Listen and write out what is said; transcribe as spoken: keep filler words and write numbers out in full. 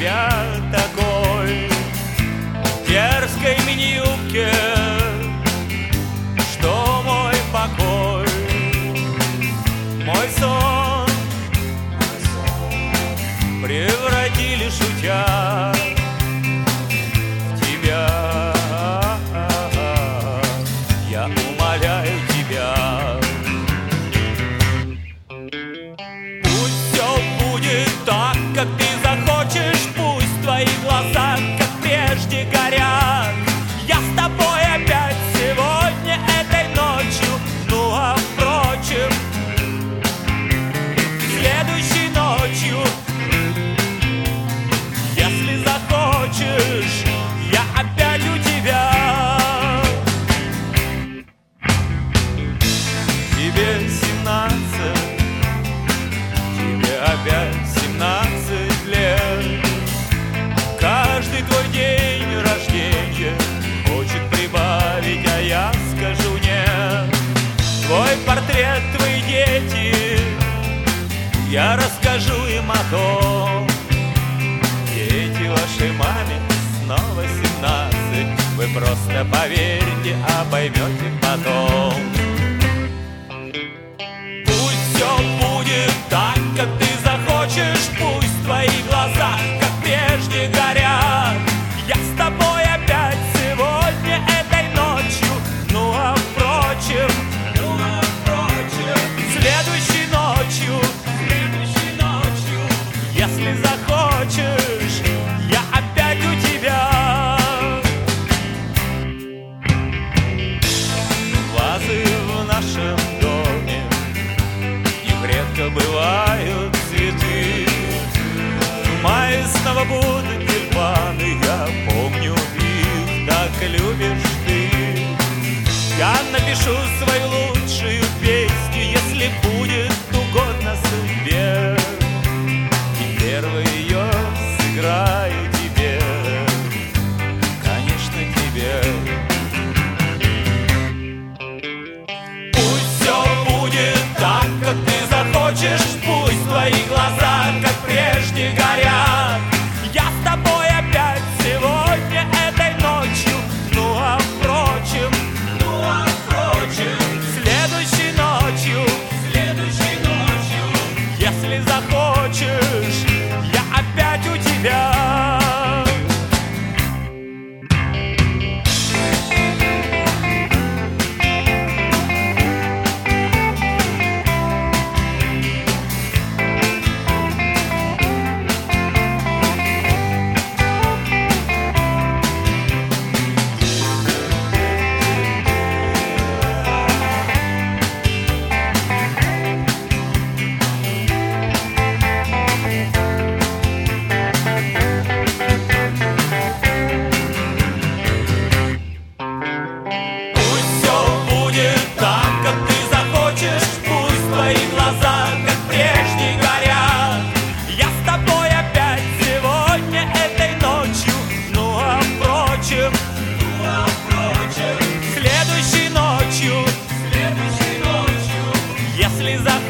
тебя такой дерзкой мини-юбке, что мой покой, мой сон превратили, шутя, в тебя. Я умоляю тебя, пусть все будет так, как ты захочешь, пусть твои глаза, как прежде, горят. Я с тобой опять сегодня, этой ночью, ну а впрочем, следующей ночью, если захочешь, я опять у тебя. Тебе семнадцать, тебе опять семнадцать лет. Каждый твой день рождения хочет прибавить, а я скажу нет. Твой портрет, твои дети, я расскажу им о том. Дети, вашей маме снова семнадцать. Вы просто поверьте, а поймете потом. Пусть все будет так, как ты захочешь, пусть твои глаза, как прежде, горят. Я с тобой опять сегодня, этой ночью, ну а впрочем, ну а впрочем, следующей ночью, следующей ночью, если захочешь, я опять у тебя. Вазы в нашем доме, их редко бывают цветы. В мае снова будут тюльпаны, я помню их, так любишь ты. Я напишу свою лучшую песню, если будет угодно судьбе, и первый ее сыграю тебе, конечно, тебе. Пусть все будет так, как ты захочешь, пусть твои глаза, как прежде, горят. Я с тобой опять сегодня, этой ночью, ну а впрочем, ну а впрочем, следующей ночью, следующей ночью, если захочешь, я опять у тебя. Следующей ночью, следующей ночью, если за